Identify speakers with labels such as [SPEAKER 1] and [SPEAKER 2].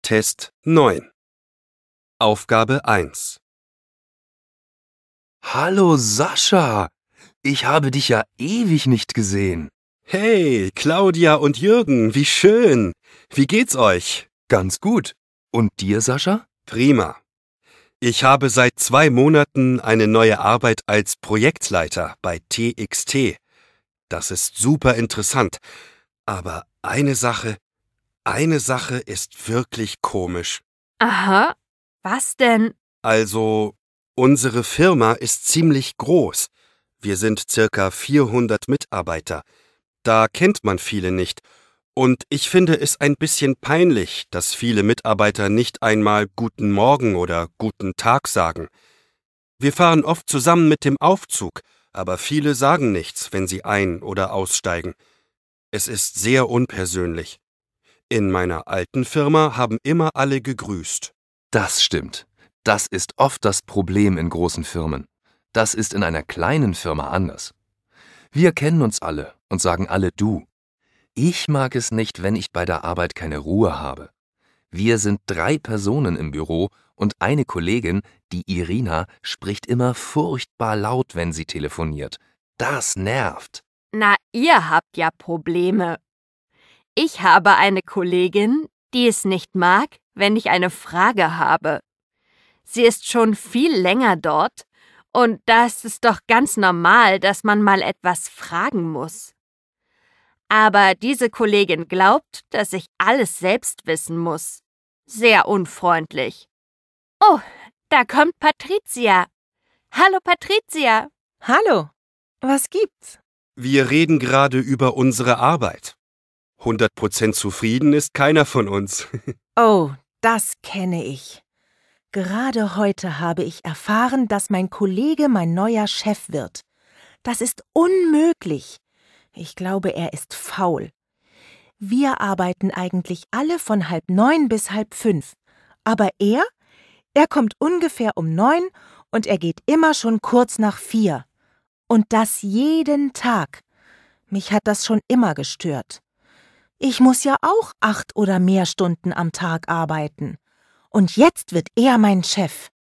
[SPEAKER 1] Test 9. Aufgabe 1.
[SPEAKER 2] Hallo Sascha, ich habe dich ja ewig nicht gesehen.
[SPEAKER 1] Hey, Claudia und Jürgen, wie schön. Wie geht's euch?
[SPEAKER 2] Ganz gut. Und dir, Sascha?
[SPEAKER 1] Prima. Ich habe seit 2 Monaten eine neue Arbeit als Projektleiter bei TXT. Das ist super interessant. Aber eine Sache ist wirklich komisch.
[SPEAKER 3] Aha, was denn?
[SPEAKER 1] Also, unsere Firma ist ziemlich groß. Wir sind circa 400 Mitarbeiter. Da kennt man viele nicht. Und ich finde es ein bisschen peinlich, dass viele Mitarbeiter nicht einmal Guten Morgen oder Guten Tag sagen. Wir fahren oft zusammen mit dem Aufzug, aber viele sagen nichts, wenn sie ein- oder aussteigen. Es ist sehr unpersönlich. In meiner alten Firma haben immer alle gegrüßt.
[SPEAKER 2] Das stimmt. Das ist oft das Problem in großen Firmen. Das ist in einer kleinen Firma anders. Wir kennen uns alle und sagen alle du. Ich mag es nicht, wenn ich bei der Arbeit keine Ruhe habe. Wir sind 3 Personen im Büro und eine Kollegin, die Irina, spricht immer furchtbar laut, wenn sie telefoniert. Das nervt.
[SPEAKER 3] Na, ihr habt ja Probleme. Ich habe eine Kollegin, die es nicht mag, wenn ich eine Frage habe. Sie ist schon viel länger dort und da ist es doch ganz normal, dass man mal etwas fragen muss. Aber diese Kollegin glaubt, dass ich alles selbst wissen muss. Sehr unfreundlich. Oh, da kommt Patricia. Hallo Patricia.
[SPEAKER 4] Hallo, was gibt's?
[SPEAKER 1] Wir reden gerade über unsere Arbeit. 100% zufrieden ist keiner von uns.
[SPEAKER 4] Oh, das kenne ich. Gerade heute habe ich erfahren, dass mein Kollege mein neuer Chef wird. Das ist unmöglich. Ich glaube, er ist faul. Wir arbeiten eigentlich alle von 8:30 bis 16:30. Aber er kommt ungefähr um 9 und er geht immer schon kurz nach 4. Und das jeden Tag. Mich hat das schon immer gestört. Ich muss ja auch 8 oder mehr Stunden am Tag arbeiten. Und jetzt wird er mein Chef.